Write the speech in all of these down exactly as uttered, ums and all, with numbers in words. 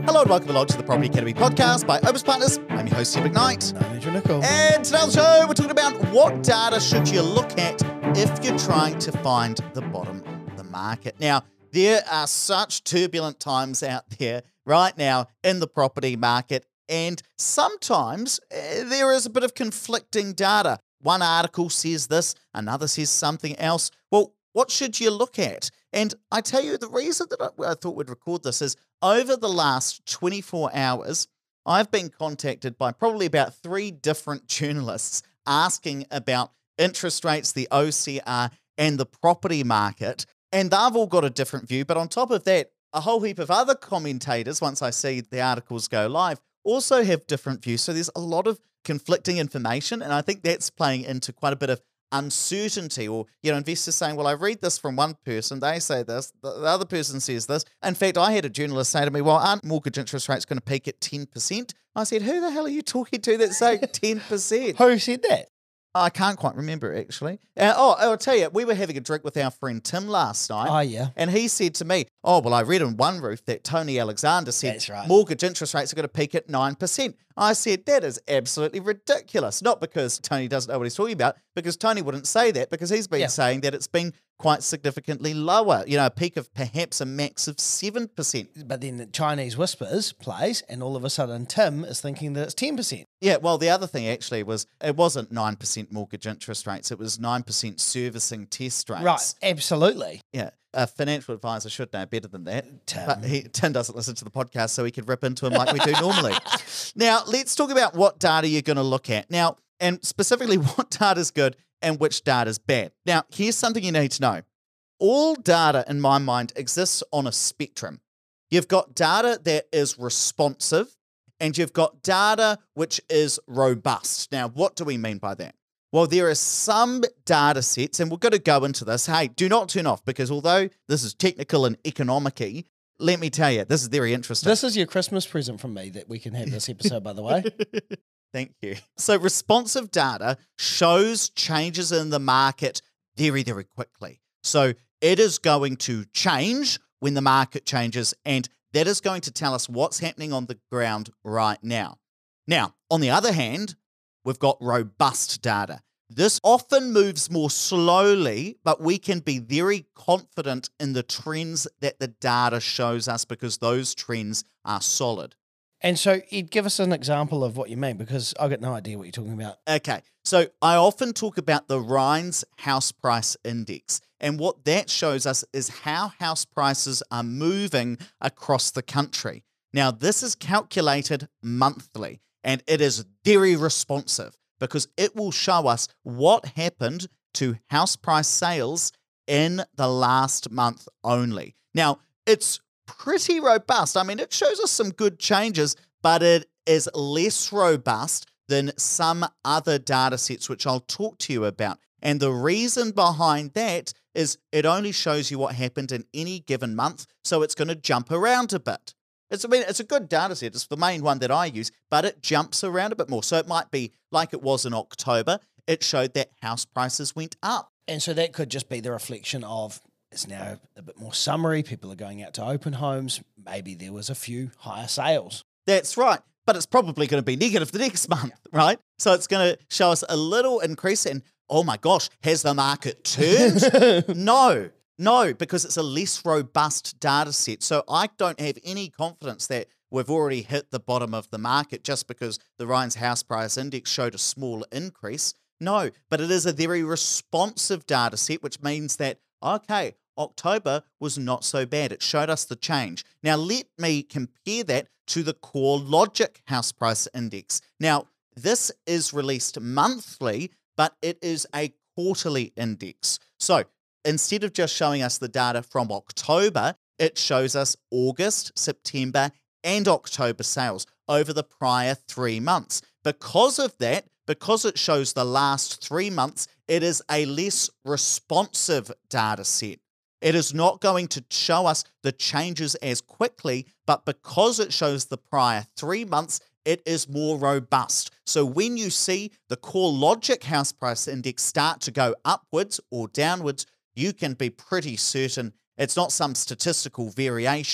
Hello and welcome along to the Property Academy podcast by Opus Partners. I'm your host, Steve McKnight. I'm Andrew Nicol. And today on the show, we're talking about what data should you look at if you're trying to find the bottom of the market. Now, there are such turbulent times out there right now in the property market, and sometimes uh, there is a bit of conflicting data. One article says this, another says something else. Well, what should you look at? And I tell you, the reason that I, I thought we'd record this is over the last twenty-four hours, I've been contacted by probably about three different journalists asking about interest rates, the O C R, and the property market. And they've all got a different view. But on top of that, a whole heap of other commentators, once I see the articles go live, also have different views. So there's a lot of conflicting information. And I think that's playing into quite a bit of uncertainty, or, you know, investors saying, well, I read this from one person, they say this, the other person says this. In fact, I had a journalist say to me, well, aren't mortgage interest rates going to peak at ten percent? I said, who the hell are you talking to that's saying ten percent? Who said that? I can't quite remember, actually. Uh, oh, I'll tell you, we were having a drink with our friend Tim last night. Oh, yeah. And he said to me, oh, well, I read in One Roof that Tony Alexander said That's right. mortgage interest rates are going to peak at nine percent. I said, that is absolutely ridiculous. Not because Tony doesn't know what he's talking about, because Tony wouldn't say that, because he's been Yeah. saying that it's been quite significantly lower, you know, a peak of perhaps a max of seven percent. But then the Chinese Whispers plays, and all of a sudden Tim is thinking that it's ten percent. Yeah, well, the other thing actually was it wasn't nine percent mortgage interest rates. It was nine percent servicing test rates. Right, absolutely. Yeah, a financial advisor should know better than that. Tim. But he, Tim doesn't listen to the podcast, so he could rip into him like we do normally. Now, let's talk about what data you're going to look at. Now, and specifically what data is good and which data is bad. Now, here's something you need to know. All data, in my mind, exists on a spectrum. You've got data that is responsive, and you've got data which is robust. Now, what do we mean by that? Well, there are some data sets, and we're going to go into this. Hey, do not turn off, because although this is technical and economic-y, let me tell you, this is very interesting. This is your Christmas present from me that we can have this episode, by the way. Thank you. So responsive data shows changes in the market very, very quickly. So it is going to change when the market changes, and that is going to tell us what's happening on the ground right now. Now, on the other hand, we've got robust data. This often moves more slowly, but we can be very confident in the trends that the data shows us because those trends are solid. And so Ed, give us an example of what you mean, because I've got no idea what you're talking about. Okay, so I often talk about the Rhines House Price Index, and what that shows us is how house prices are moving across the country. Now, this is calculated monthly, and it is very responsive because it will show us what happened to house price sales in the last month only. Now, it's pretty robust. I mean, it shows us some good changes, but it is less robust than some other data sets, which I'll talk to you about. And the reason behind that is it only shows you what happened in any given month, so it's going to jump around a bit. It's, I mean, it's a good data set. It's the main one that I use, but it jumps around a bit more. So it might be like it was in October. It showed that house prices went up. And so that could just be the reflection of it's now a bit more summery. People are going out to open homes. Maybe there was a few higher sales. That's right. But it's probably going to be negative the next month, right? So it's going to show us a little increase in, oh my gosh, has the market turned? No, no, because it's a less robust data set. So I don't have any confidence that we've already hit the bottom of the market just because the Rhines House Price Index showed a small increase. No, but it is a very responsive data set, which means that, okay, October was not so bad. It showed us the change. Now, let me compare that to the CoreLogic House Price Index. Now, this is released monthly, but it is a quarterly index. So instead of just showing us the data from October, it shows us August, September, and October sales over the prior three months. Because of that, because it shows the last three months, it is a less responsive data set. It is not going to show us the changes as quickly, but because it shows the prior three months, it is more robust. So when you see the CoreLogic House Price Index start to go upwards or downwards, you can be pretty certain it's not some statistical variation.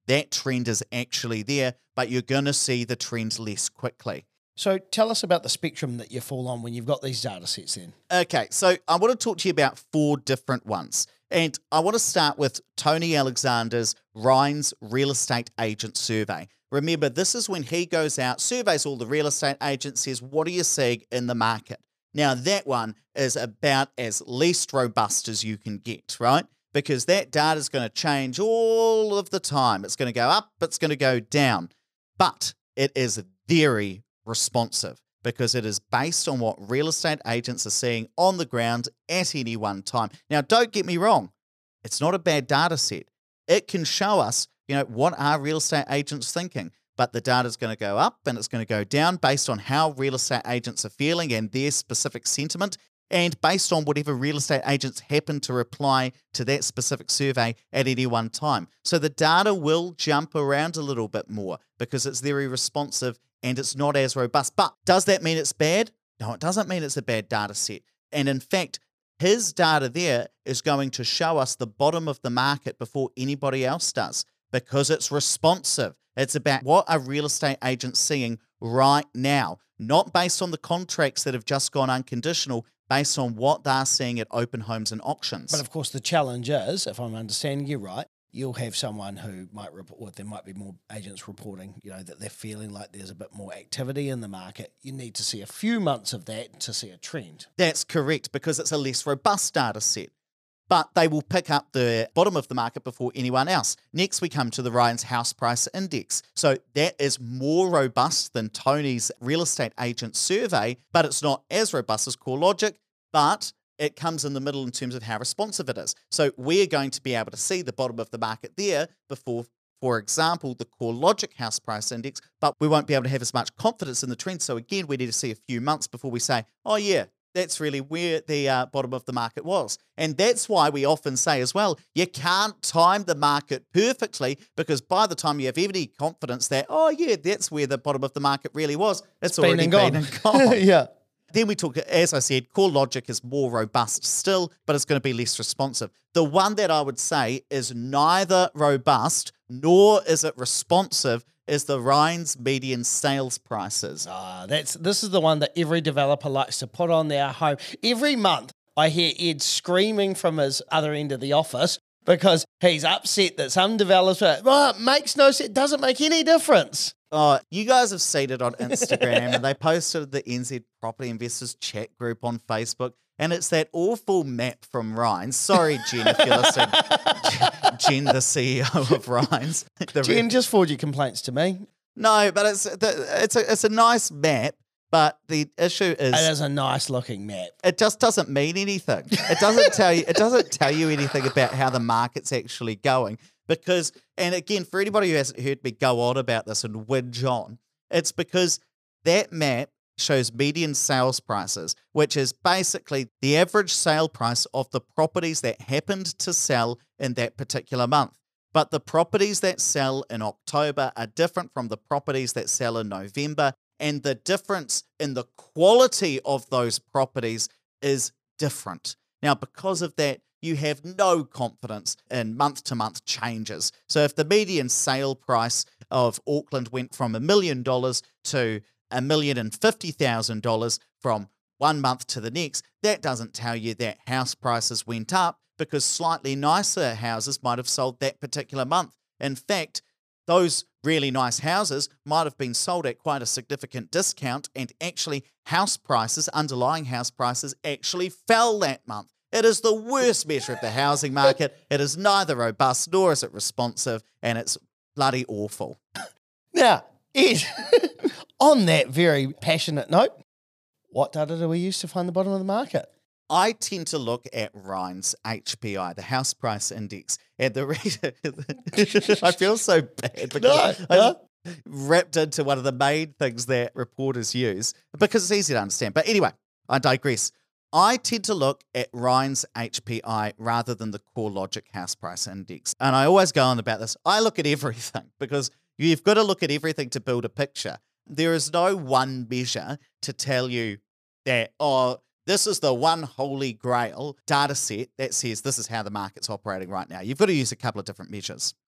that trend is actually there, but you're going to see the trend less quickly. So tell us about the spectrum that you fall on when you've got these data sets then. Okay, so I want to talk to you about four different ones. And I want to start with Tony Alexander's Rhines Real Estate Agent Survey. Remember, this is when he goes out, surveys all the real estate agents, says, what are you seeing in the market? Now, that one is about as least robust as you can get, right? Because that data is going to change all of the time. It's going to go up, it's going to go down. But it is very responsive because it is based on what real estate agents are seeing on the ground at any one time. Now, don't get me wrong. It's not a bad data set. It can show us, you know, what are real estate agents thinking? But the data is going to go up and it's going to go down based on how real estate agents are feeling and their specific sentiment, and based on whatever real estate agents happen to reply to that specific survey at any one time. So the data will jump around a little bit more because it's very responsive and it's not as robust. But does that mean it's bad? No, it doesn't mean it's a bad data set. And in fact, his data there is going to show us the bottom of the market before anybody else does because it's responsive. It's about what are real estate agents seeing right now, not based on the contracts that have just gone unconditional, based on what they're seeing at open homes and auctions. But of course, the challenge is, if I'm understanding you right, you'll have someone who might report, or there might be more agents reporting, you know, that they're feeling like there's a bit more activity in the market. You need to see a few months of that to see a trend. That's correct, because it's a less robust data set. But they will pick up the bottom of the market before anyone else. Next, we come to the Ryan's House Price Index. So that is more robust than Tony's real estate agent survey, but it's not as robust as CoreLogic, but it comes in the middle in terms of how responsive it is. So we're going to be able to see the bottom of the market there before, for example, the CoreLogic House Price Index, but we won't be able to have as much confidence in the trend. So again, we need to see a few months before we say, oh yeah, that's really where the uh, bottom of the market was. And that's why we often say as well, you can't time the market perfectly, because by the time you have any confidence that, oh yeah, that's where the bottom of the market really was, it's, It's already been and been gone. and gone. Yeah. Then we talk, as I said, CoreLogic is more robust still, but it's going to be less responsive. The one that I would say is neither robust nor is it responsive is the Rhines median sales prices. Ah, that's this is the one that every developer likes to put on their home. Every month I hear Ed screaming from his other end of the office because he's upset that some developer, well, it makes no sense, doesn't make any difference. Oh, you guys have seen it on Instagram, and they posted the N Z Property Investors chat group on Facebook, and it's that awful map from Rhines. Sorry, Jen, if you're listening. Jen, the C E O of Rhines. The Jen, just forward your complaints to me. No, but it's the, it's a it's a nice map, but the issue is It is a nice looking map. it just doesn't mean anything. It doesn't tell you it doesn't tell you anything about how the market's actually going. Because, and again, for anybody who hasn't heard me go on about this and whinge on, it's because that map shows median sales prices, which is basically the average sale price of the properties that happened to sell in that particular month. But the properties that sell in October are different from the properties that sell in November, and the difference in the quality of those properties is different. Now, because of that, you have no confidence in month-to-month changes. So if the median sale price of Auckland went from a million dollars to a million and fifty thousand dollars from one month to the next, that doesn't tell you that house prices went up, because slightly nicer houses might have sold that particular month. In fact, those really nice houses might have been sold at quite a significant discount, and actually house prices, underlying house prices, actually fell that month. It is the worst measure of the housing market. It is neither robust nor is it responsive, and it's bloody awful. Now, Ed, on that very passionate note, what data do we use to find the bottom of the market? I tend to look at Rhines H P I, the House Price Index, and the reason I feel so bad because No, I no. wrapped into one of the main things that reporters use because it's easy to understand. But anyway, I digress. I tend to look at Rhines H P I rather than the CoreLogic House Price Index. And I always go on about this. I look at everything because you've got to look at everything to build a picture. There is no one measure to tell you that, oh, this is the one holy grail data set that says this is how the market's operating right now. You've got to use a couple of different measures.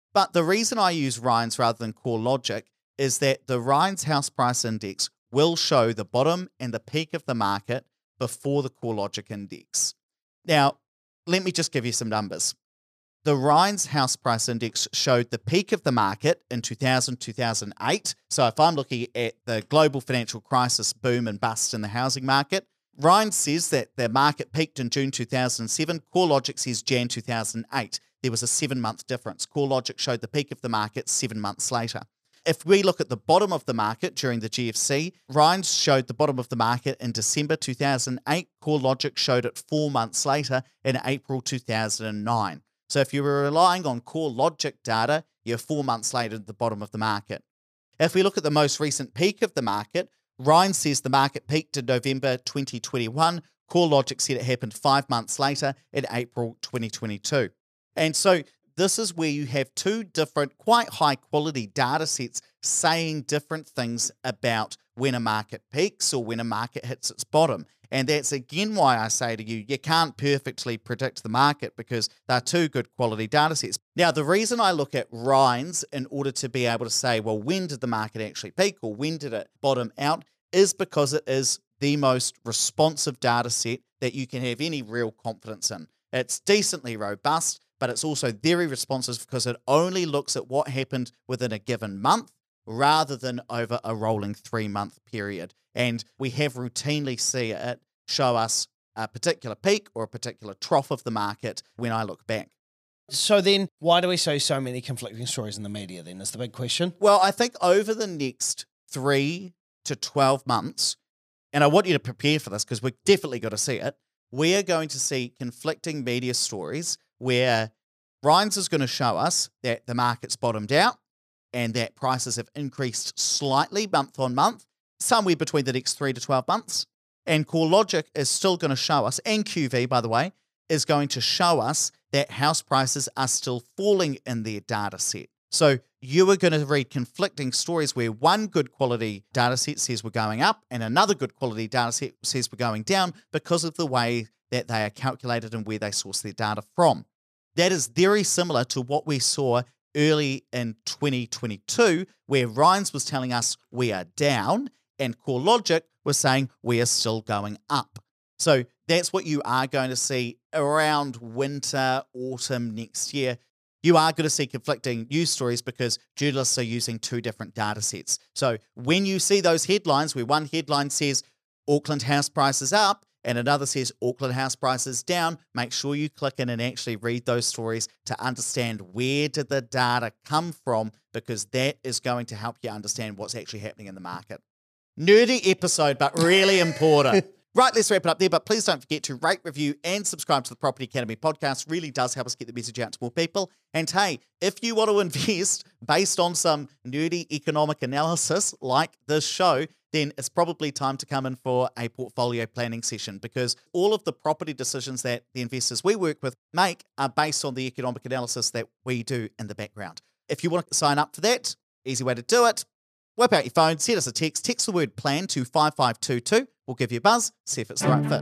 But the reason I use Ryan's rather than CoreLogic is that the Ryan's House Price Index will show the bottom and the peak of the market before the CoreLogic Index. Now, let me just give you some numbers. The Ryan's House Price Index showed the peak of the market in two thousand, two thousand eight. So if I'm looking at the global financial crisis boom and bust in the housing market, Ryan says that the market peaked in June two thousand seven. CoreLogic says January two thousand eight. There was a seven-month difference. CoreLogic showed the peak of the market seven months later. If we look at the bottom of the market during the G F C, Ryan's showed the bottom of the market in December two thousand eight. CoreLogic showed it four months later in April two thousand nine. So if you were relying on CoreLogic data, you're four months later at the bottom of the market. If we look at the most recent peak of the market, Ryan says the market peaked in November twenty twenty-one. CoreLogic said it happened five months later in April twenty twenty-two. And so this is where you have two different, quite high quality data sets saying different things about when a market peaks or when a market hits its bottom. And that's again why I say to you, you can't perfectly predict the market because they're two good quality data sets. Now, the reason I look at Ryan's in order to be able to say, well, when did the market actually peak or when did it bottom out is because it is the most responsive data set that you can have any real confidence in. It's decently robust, but it's also very responsive because it only looks at what happened within a given month rather than over a rolling three-month period. And we have routinely seen it show us a particular peak or a particular trough of the market when I look back. So then why do we see so many conflicting stories in the media then is the big question? Well, I think over the next three to twelve months, and I want you to prepare for this because we're definitely going to see it, we are going to see conflicting media stories where Ryan's is going to show us that the market's bottomed out and that prices have increased slightly month on month, somewhere between the next three to twelve months. And CoreLogic is still going to show us, and Q V, by the way, is going to show us that house prices are still falling in their data set. So you are going to read conflicting stories where one good quality data set says we're going up and another good quality data set says we're going down because of the way that they are calculated and where they source their data from. That is very similar to what we saw early in twenty twenty-two, where Ryan's was telling us we are down and CoreLogic was saying we are still going up. So that's what you are going to see around winter, autumn next year. You are going to see conflicting news stories because journalists are using two different data sets. So when you see those headlines where one headline says Auckland house prices up and another says Auckland house prices down, make sure you click in and actually read those stories to understand where did the data come from, because that is going to help you understand what's actually happening in the market. Nerdy episode, but really important. Right, let's wrap it up there, but please don't forget to rate, review, and subscribe to the Property Academy podcast. Really does help us get the message out to more people. And hey, if you want to invest based on some nerdy economic analysis like this show, then it's probably time to come in for a portfolio planning session, because all of the property decisions that the investors we work with make are based on the economic analysis that we do in the background. If you want to sign up for that, easy way to do it. Whip out your phone, send us a text, text the word plan to five five two two. We'll give you a buzz, see if it's the right fit.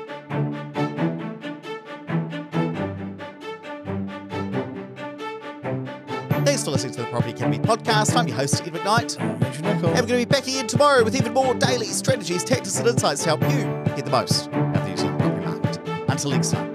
Thanks for listening to the Property Academy podcast. I'm your host, Ed McKnight. I'm Andrew Nicol. And we're going to be back again tomorrow with even more daily strategies, tactics, and insights to help you get the most out of the New Zealand property market. Until next time.